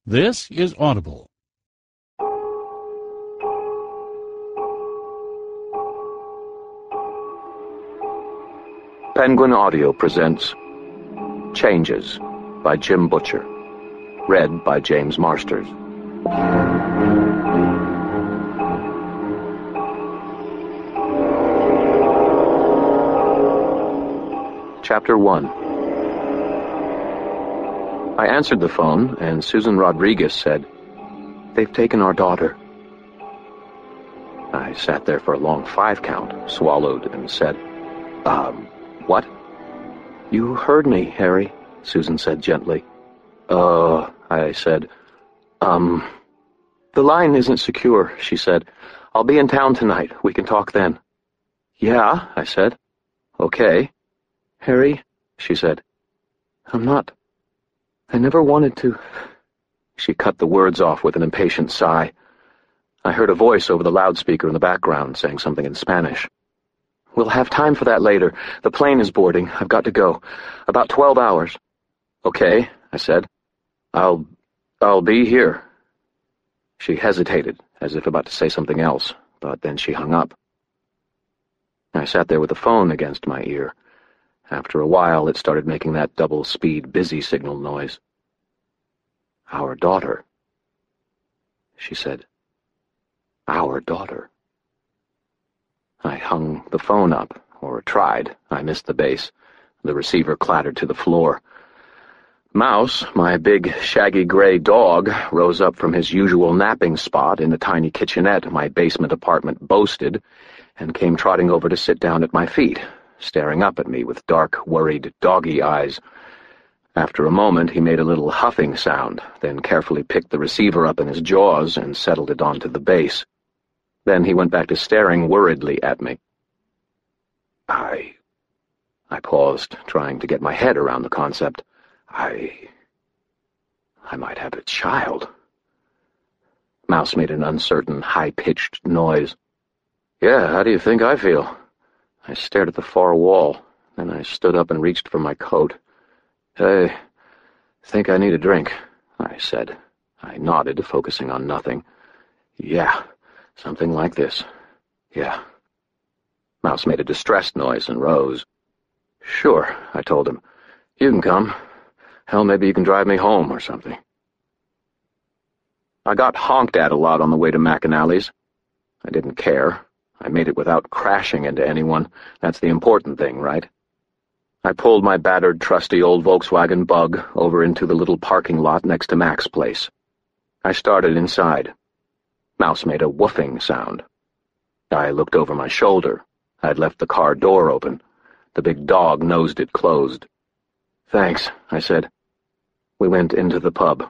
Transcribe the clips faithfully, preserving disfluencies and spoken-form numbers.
This is Audible. Penguin Audio presents Changes by Jim Butcher. Read by James Marsters. Chapter one. I answered the phone, and Susan Rodriguez said, "They've taken our daughter." I sat there for a long five-count, swallowed, and said, Um, what? "You heard me, Harry," Susan said gently. Uh, I said, um... "The line isn't secure," she said. "I'll be in town tonight. We can talk then." "Yeah," I said. "Okay." "Harry," she said, "I'm not... I never wanted to..." She cut the words off with an impatient sigh. I heard a voice over the loudspeaker in the background saying something in Spanish. "We'll have time for that later. The plane is boarding. I've got to go. About twelve hours. "Okay," I said. I'll... I'll be here." She hesitated, as if about to say something else, but then she hung up. I sat there with the phone against my ear. After a while, it started making that double-speed busy signal noise. "Our daughter," she said. "Our daughter." I hung the phone up, or tried. I missed the base. The receiver clattered to the floor. Mouse, my big, shaggy gray dog, rose up from his usual napping spot in the tiny kitchenette my basement apartment boasted, and came trotting over to sit down at my feet, staring up at me with dark, worried, doggy eyes. After a moment, he made a little huffing sound, then carefully picked the receiver up in his jaws and settled it onto the base. Then he went back to staring worriedly at me. I... I paused, trying to get my head around the concept. I... I might have a child. Mouse made an uncertain, high-pitched noise. "Yeah, how do you think I feel?" I stared at the far wall. Then I stood up and reached for my coat. "I think I need a drink," I said. I nodded, focusing on nothing. "Yeah, something like this. Yeah." Mouse made a distressed noise and rose. "Sure," I told him. "You can come. Hell, maybe you can drive me home or something." I got honked at a lot on the way to McAnally's. I didn't care. I made it without crashing into anyone. That's the important thing, right? I pulled my battered, trusty old Volkswagen Bug over into the little parking lot next to Mac's place. I started inside. Mouse made a woofing sound. I looked over my shoulder. I'd left the car door open. The big dog nosed it closed. "Thanks," I said. We went into the pub.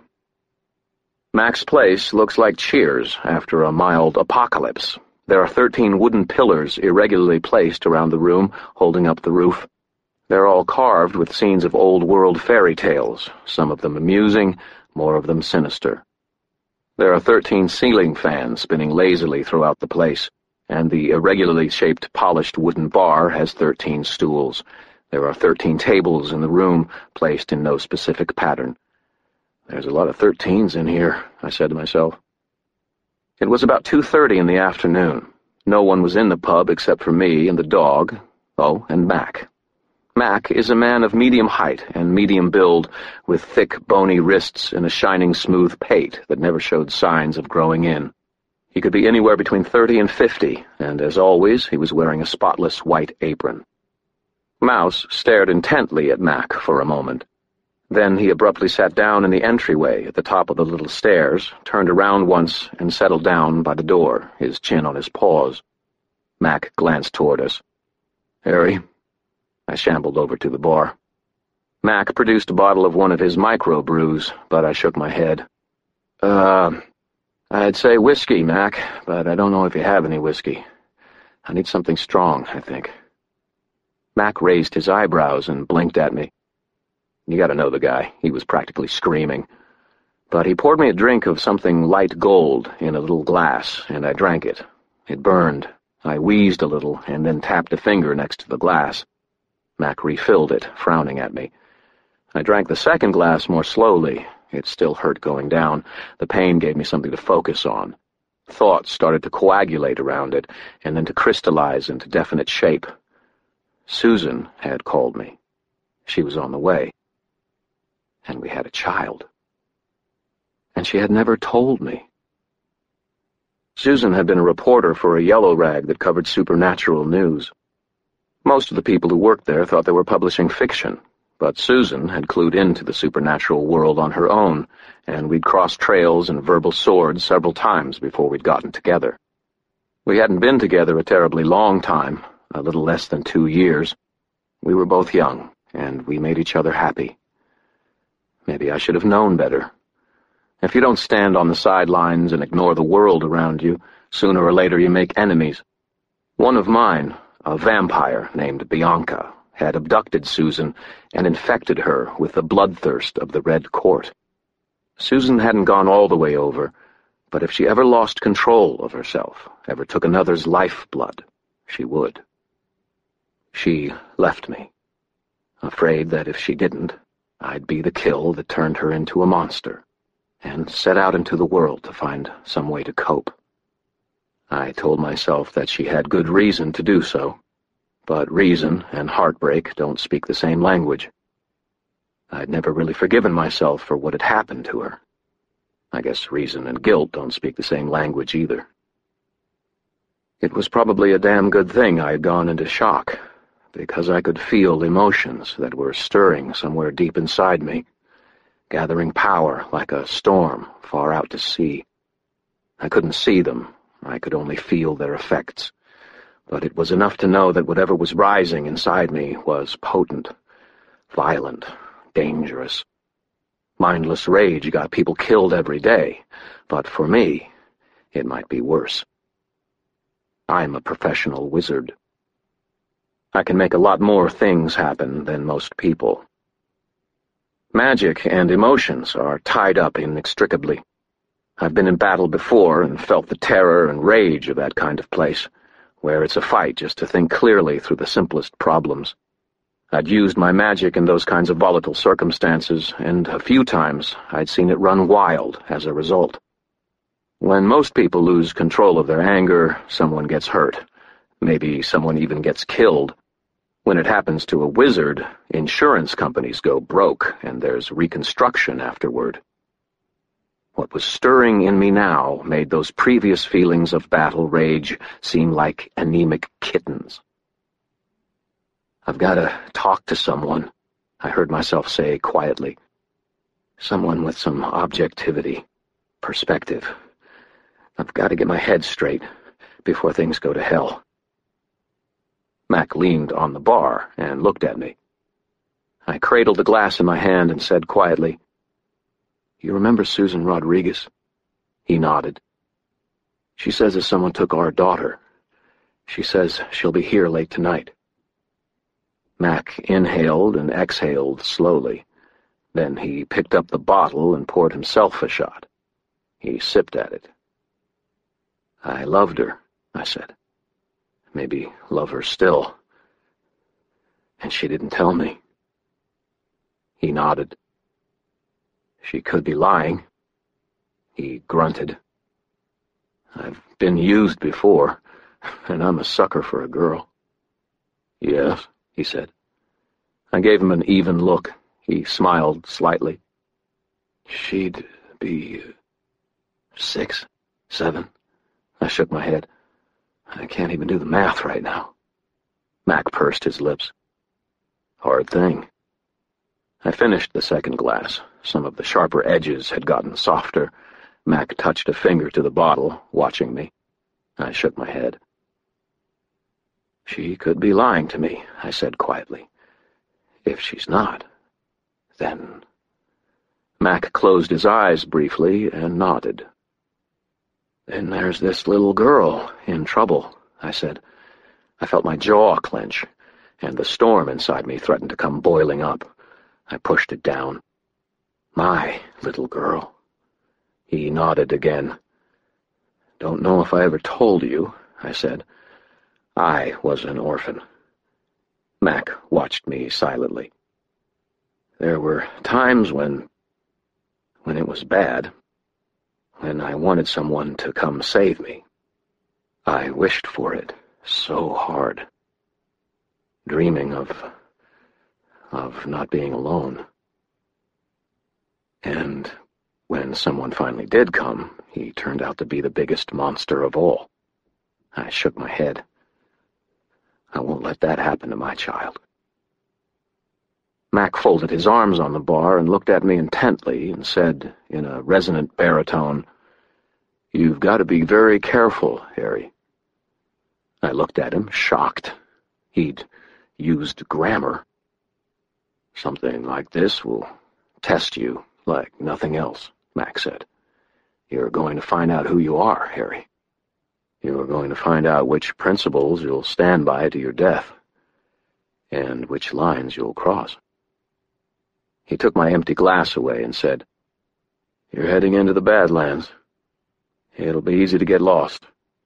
Mac's place looks like Cheers after a mild apocalypse. There are thirteen wooden pillars irregularly placed around the room, holding up the roof. They're all carved with scenes of old-world fairy tales, some of them amusing, more of them sinister. There are thirteen ceiling fans spinning lazily throughout the place, and the irregularly shaped polished wooden bar has thirteen stools. There are thirteen tables in the room, placed in no specific pattern. "There's a lot of thirteens in here," I said to myself. It was about two thirty in the afternoon. No one was in the pub except for me and the dog, oh, and Mac. Mac is a man of medium height and medium build, with thick, bony wrists and a shining, smooth pate that never showed signs of growing in. He could be anywhere between thirty and fifty, and as always, he was wearing a spotless white apron. Mouse stared intently at Mac for a moment. Then he abruptly sat down in the entryway at the top of the little stairs, turned around once, and settled down by the door, his chin on his paws. Mac glanced toward us. "Harry?" I shambled over to the bar. Mac produced a bottle of one of his micro-brews, but I shook my head. Uh, I'd say whiskey, Mac, but I don't know if you have any whiskey. I need something strong, I think." Mac raised his eyebrows and blinked at me. You gotta know the guy. He was practically screaming. But he poured me a drink of something light gold in a little glass, and I drank it. It burned. I wheezed a little, and then tapped a finger next to the glass. Mac refilled it, frowning at me. I drank the second glass more slowly, It still hurt going down. The pain gave me something to focus on. Thoughts started to coagulate around it, and then to crystallize into definite shape. Susan had called me. She was on the way. And we had a child. And she had never told me. Susan had been a reporter for a yellow rag that covered supernatural news. Most of the people who worked there thought they were publishing fiction, but Susan had clued into the supernatural world on her own, and we'd crossed trails and verbal swords several times before we'd gotten together. We hadn't been together a terribly long time, a little less than two years. We were both young, and we made each other happy. Maybe I should have known better. If you don't stand on the sidelines and ignore the world around you, sooner or later you make enemies. One of mine, a vampire named Bianca, had abducted Susan and infected her with the bloodthirst of the Red Court. Susan hadn't gone all the way over, but if she ever lost control of herself, ever took another's lifeblood, she would. She left me, afraid that if she didn't, I'd be the kill that turned her into a monster, and set out into the world to find some way to cope. I told myself that she had good reason to do so, but reason and heartbreak don't speak the same language. I'd never really forgiven myself for what had happened to her. I guess reason and guilt don't speak the same language either. It was probably a damn good thing I had gone into shock, because I could feel emotions that were stirring somewhere deep inside me, gathering power like a storm far out to sea. I couldn't see them, I could only feel their effects, but it was enough to know that whatever was rising inside me was potent, violent, dangerous. Mindless rage got people killed every day, but for me, it might be worse. I'm a professional wizard. I can make a lot more things happen than most people. Magic and emotions are tied up inextricably. I've been in battle before and felt the terror and rage of that kind of place, where it's a fight just to think clearly through the simplest problems. I'd used my magic in those kinds of volatile circumstances, and a few times I'd seen it run wild as a result. When most people lose control of their anger, someone gets hurt. Maybe someone even gets killed. When it happens to a wizard, insurance companies go broke, and there's reconstruction afterward. What was stirring in me now made those previous feelings of battle rage seem like anemic kittens. I've got to talk to someone, I heard myself say quietly. Someone with some objectivity, perspective. I've got to get my head straight before things go to hell. Mac leaned on the bar and looked at me. I cradled the glass in my hand and said quietly, "You remember Susan Rodriguez?" He nodded. "She says that someone took our daughter. She says she'll be here late tonight." Mac inhaled and exhaled slowly. Then he picked up the bottle and poured himself a shot. He sipped at it. "I loved her," I said. "Maybe love her still. And she didn't tell me." He nodded. "She could be lying." He grunted. "I've been used before, and I'm a sucker for a girl." "Yes," he said. I gave him an even look. He smiled slightly. "She'd be six, seven." I shook my head. "I can't even do the math right now." Mac pursed his lips. "Hard thing." I finished the second glass. Some of the sharper edges had gotten softer. Mac touched a finger to the bottle, watching me. I shook my head. "She could be lying to me," I said quietly. "If she's not, then—" Mac closed his eyes briefly and nodded. "Then there's this little girl in trouble," I said. I felt my jaw clench, and the storm inside me threatened to come boiling up. I pushed it down. "My little girl." He nodded again. "Don't know if I ever told you," I said. "I was an orphan." Mac watched me silently. "There were times when when it was bad, when I wanted someone to come save me. I wished for it so hard, dreaming of, of not being alone. And when someone finally did come, he turned out to be the biggest monster of all. I shook my head. I won't let that happen to my child. Mac folded his arms on the bar and looked at me intently and said in a resonant baritone, "You've got to be very careful, Harry." I looked at him, shocked. He'd used grammar. "Something like this will test you like nothing else," Mac said. "You're going to find out who you are, Harry. You're going to find out which principles you'll stand by to your death, and which lines you'll cross." He took my empty glass away and said, "You're heading into the Badlands. It'll be easy to get lost."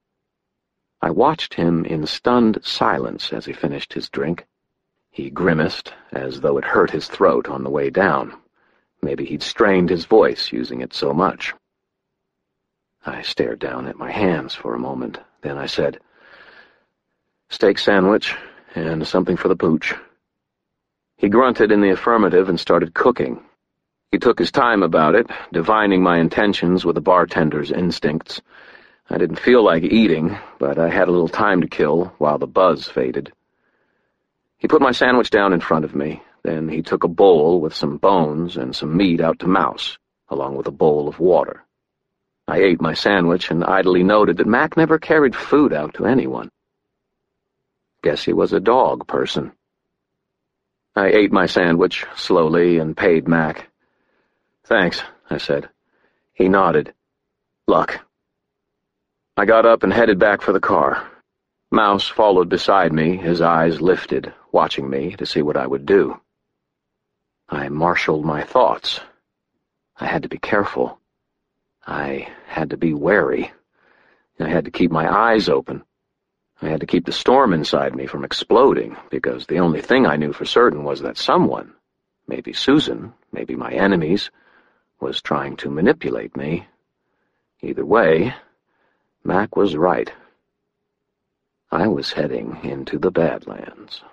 I watched him in stunned silence as he finished his drink. He grimaced, as though it hurt his throat on the way down. Maybe he'd strained his voice using it so much. I stared down at my hands for a moment. Then I said, "Steak sandwich and something for the pooch." He grunted in the affirmative and started cooking. He took his time about it, divining my intentions with a bartender's instincts. I didn't feel like eating, but I had a little time to kill while the buzz faded. He put my sandwich down in front of me. Then he took a bowl with some bones and some meat out to Mouse, along with a bowl of water. I ate my sandwich and idly noted that Mac never carried food out to anyone. Guess he was a dog person. I ate my sandwich slowly and paid Mac. "Thanks," I said. He nodded. "Luck." I got up and headed back for the car. Mouse followed beside me, his eyes lifted, watching me to see what I would do. I marshaled my thoughts. I had to be careful. I had to be wary. I had to keep my eyes open. I had to keep the storm inside me from exploding, because the only thing I knew for certain was that someone, maybe Susan, maybe my enemies, was trying to manipulate me. Either way, Mac was right. I was heading into the Badlands.